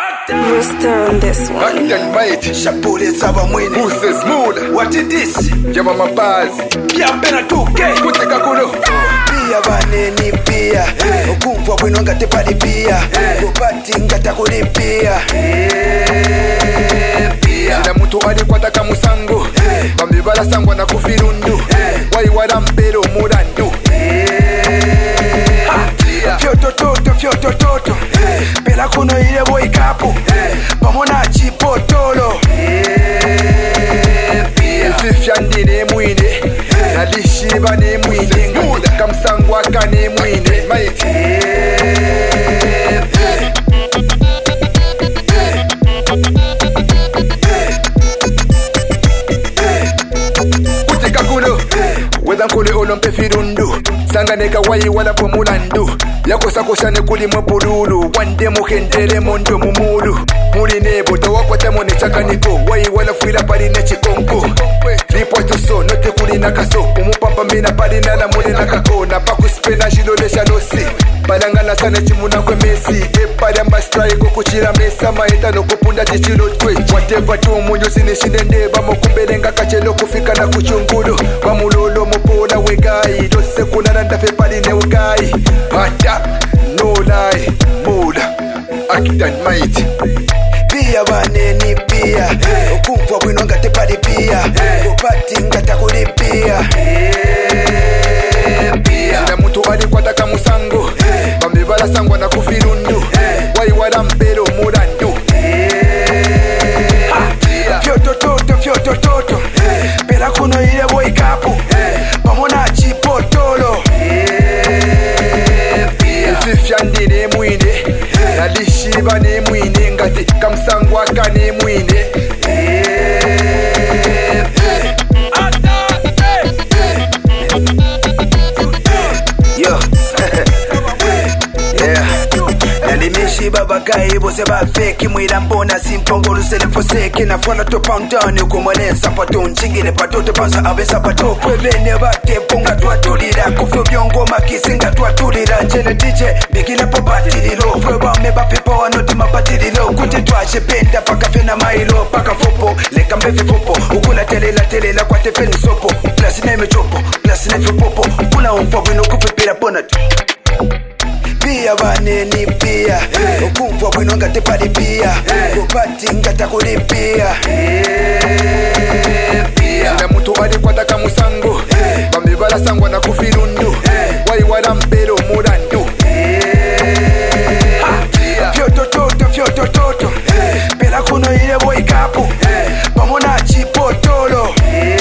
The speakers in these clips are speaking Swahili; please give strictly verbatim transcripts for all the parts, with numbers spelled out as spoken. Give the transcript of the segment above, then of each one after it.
Rooster on this one. Back then mighty Shapule Saba Mwini Who's the smooth? What is this? Yama mabazi Pia Bena two K Kuteka kuno Pia baneni pia Okumfwa bwino ngate pali pia Kupati ngata kuli pia Ina mutu alikwata kamusango Bambibala sangwa na kufirundu Waiwala mpero murandu Fyoto toto fyoto toto Pela kuno ile boy kapu Pamona chipotolo Fifyandine mwine Nalishiba ne mwine Ngata kamsangwa kane mwine Maiti Kuteka kuno Weda nkule olompe firundu Sanganeka wayi wala po mulandu Yakosa koshane kuli mwepululu Wande muhendele mondo mumulu Muli nebo tawakwata mone chakaniko Wayi wala fuila pali ne chikonko Lipo so note kuli nakaso Umupamba mina pali nala mule nakako Napakuspena jilole shalosi Balangala sana chimuna kwe mesi Epali amba strike kuchira mesa Maeta no kupunda chichilo kwe Whatever tu munyo sinishinde ndeba Mokumbelenga kachelo kufika na kuchungulu Wamulolo mupona wegai Dose kuna nanda fe pali ne wegai Bata, no lie, mola Akitan mighty Pia baneni pia Okumfwa bwino ngate pali pia Kupati ngata kuli pia Ina mutu alikwata kamusango Bambibala sangwa na kufirundu Waiwala mpero murandu Fyoto toto fyoto toto Pela kuno ile boy kapu Pamona chipotolo Fifyandine mwine Nalishiba ne mwine Ngati kamsangwa kane mwine Yo Yeah Nalimishi babakai bose ba fake mwila mbona simpongolo sele foseke na fwana to pound down ukumone sapato nchingile patote panza abe sapato kwebene bate ponga twatulira kufyo byongo makisinga twatulira njene D J bigina po batirilo kweba me ba people wanoti mabatirilo kuti twaje penda paka fena mailo paka fopo leka mbevi fopo ukula telela telela kwa tefeni sopo plus neme chopo plus neme popo kuna umpa bwino kupipira bonat Pia baneni pia Okumfwa bwino ngate pali pia Kupati ngata kuli pia Ina mutu alikwata kamusango Bambibala sangwa na kufirundu Waiwala mpero murandu Fyoto toto fyoto toto Pela kuno ile boy kapu Pamona chipotolo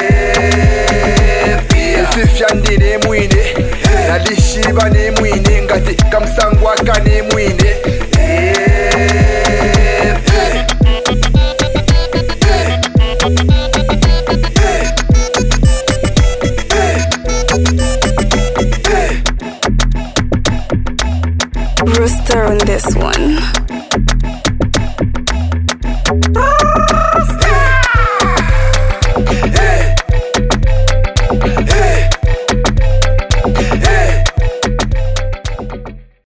Fifyandine mwine Nalishiba ne mwine Ngati kamsangwa kane mwine Rooster on this one.